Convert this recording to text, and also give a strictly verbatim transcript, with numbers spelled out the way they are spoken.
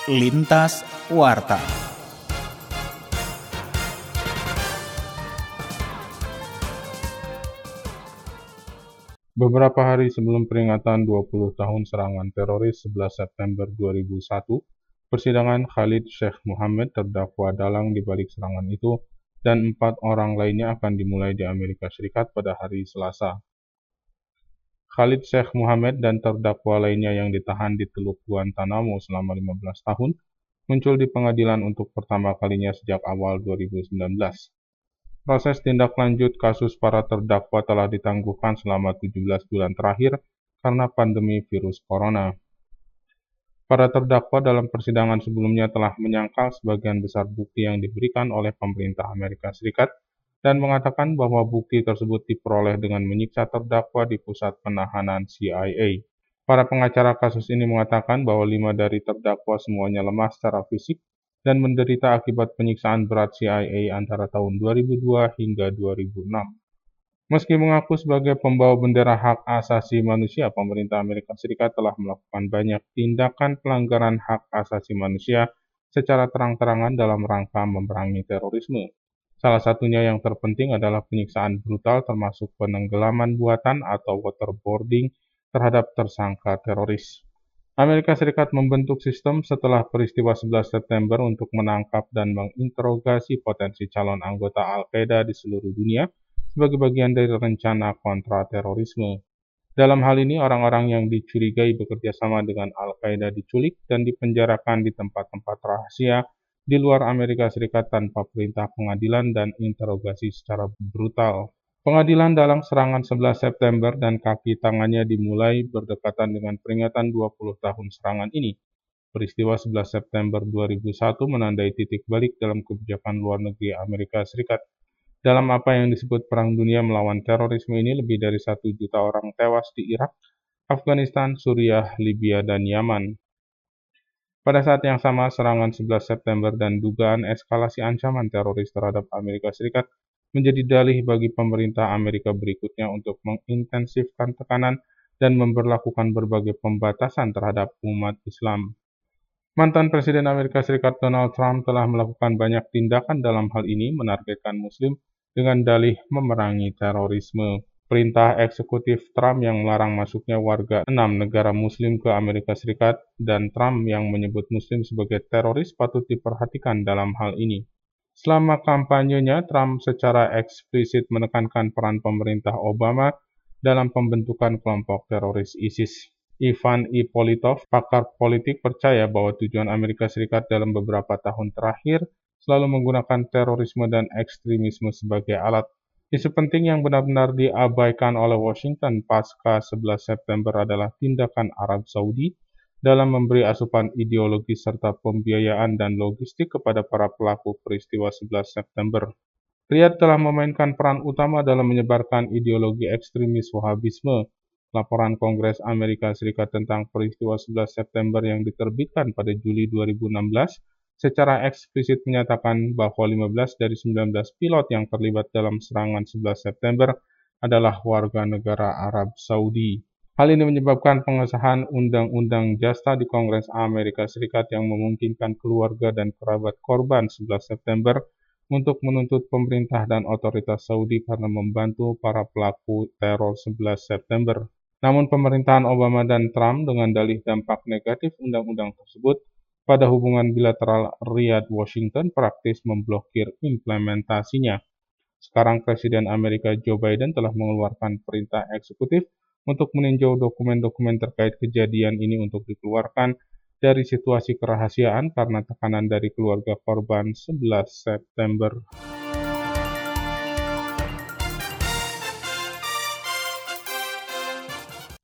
Lintas Warta. Beberapa hari sebelum peringatan dua puluh tahun serangan teroris sebelas September dua ribu satu, persidangan Khalid Sheikh Mohammed terdakwa dalang di balik serangan itu dan empat orang lainnya akan dimulai di Amerika Serikat pada hari Selasa. Khalid Sheikh Mohammed dan terdakwa lainnya yang ditahan di Teluk Guantanamo selama lima belas tahun muncul di pengadilan untuk pertama kalinya sejak awal dua ribu sembilan belas. Proses tindak lanjut kasus para terdakwa telah ditangguhkan selama tujuh belas bulan terakhir karena pandemi virus corona. Para terdakwa dalam persidangan sebelumnya telah menyangkal sebagian besar bukti yang diberikan oleh pemerintah Amerika Serikat dan mengatakan bahwa bukti tersebut diperoleh dengan menyiksa terdakwa di pusat penahanan C I A. Para pengacara kasus ini mengatakan bahwa lima dari terdakwa semuanya lemah secara fisik dan menderita akibat penyiksaan berat C I A antara tahun dua ribu dua hingga dua ribu enam. Meski mengaku sebagai pembawa bendera hak asasi manusia, pemerintah Amerika Serikat telah melakukan banyak tindakan pelanggaran hak asasi manusia secara terang-terangan dalam rangka memerangi terorisme. Salah satunya yang terpenting adalah penyiksaan brutal termasuk penenggelaman buatan atau waterboarding terhadap tersangka teroris. Amerika Serikat membentuk sistem setelah peristiwa sebelas September untuk menangkap dan menginterogasi potensi calon anggota Al-Qaeda di seluruh dunia sebagai bagian dari rencana kontra terorisme. Dalam hal ini, orang-orang yang dicurigai bekerja sama dengan Al-Qaeda diculik dan dipenjarakan di tempat-tempat rahasia di luar Amerika Serikat tanpa perintah pengadilan dan interogasi secara brutal. Pengadilan dalam serangan sebelas September dan kaki tangannya dimulai berdekatan dengan peringatan dua puluh tahun serangan ini. Peristiwa sebelas September dua ribu satu menandai titik balik dalam kebijakan luar negeri Amerika Serikat. Dalam apa yang disebut Perang Dunia melawan terorisme ini, lebih dari satu juta orang tewas di Irak, Afghanistan, Suriah, Libya, dan Yaman. Pada saat yang sama, serangan sebelas September dan dugaan eskalasi ancaman teroris terhadap Amerika Serikat menjadi dalih bagi pemerintah Amerika berikutnya untuk mengintensifkan tekanan dan memberlakukan berbagai pembatasan terhadap umat Islam. Mantan Presiden Amerika Serikat Donald Trump telah melakukan banyak tindakan dalam hal ini menargetkan Muslim dengan dalih memerangi terorisme. Perintah eksekutif Trump yang melarang masuknya warga enam negara Muslim ke Amerika Serikat dan Trump yang menyebut Muslim sebagai teroris patut diperhatikan dalam hal ini. Selama kampanyenya, Trump secara eksplisit menekankan peran pemerintah Obama dalam pembentukan kelompok teroris ISIS. Ivan Ipolitov, pakar politik, percaya bahwa tujuan Amerika Serikat dalam beberapa tahun terakhir selalu menggunakan terorisme dan ekstremisme sebagai alat. Isu penting yang benar-benar diabaikan oleh Washington pasca sebelas September adalah tindakan Arab Saudi dalam memberi asupan ideologi serta pembiayaan dan logistik kepada para pelaku peristiwa sebelas September. Riyadh telah memainkan peran utama dalam menyebarkan ideologi ekstremis Wahhabisme. Laporan Kongres Amerika Serikat tentang peristiwa sebelas September yang diterbitkan pada Juli dua ribu enam belas secara eksplisit menyatakan bahwa lima belas dari sembilan belas pilot yang terlibat dalam serangan sebelas September adalah warga negara Arab Saudi. Hal ini menyebabkan pengesahan Undang-Undang JASTA di Kongres Amerika Serikat yang memungkinkan keluarga dan kerabat korban sebelas September untuk menuntut pemerintah dan otoritas Saudi karena membantu para pelaku teror sebelas September. Namun pemerintahan Obama dan Trump dengan dalih dampak negatif undang-undang tersebut pada hubungan bilateral Riyadh-Washington praktis memblokir implementasinya. Sekarang Presiden Amerika Joe Biden telah mengeluarkan perintah eksekutif untuk meninjau dokumen-dokumen terkait kejadian ini untuk dikeluarkan dari situasi kerahasiaan karena tekanan dari keluarga korban sebelas September.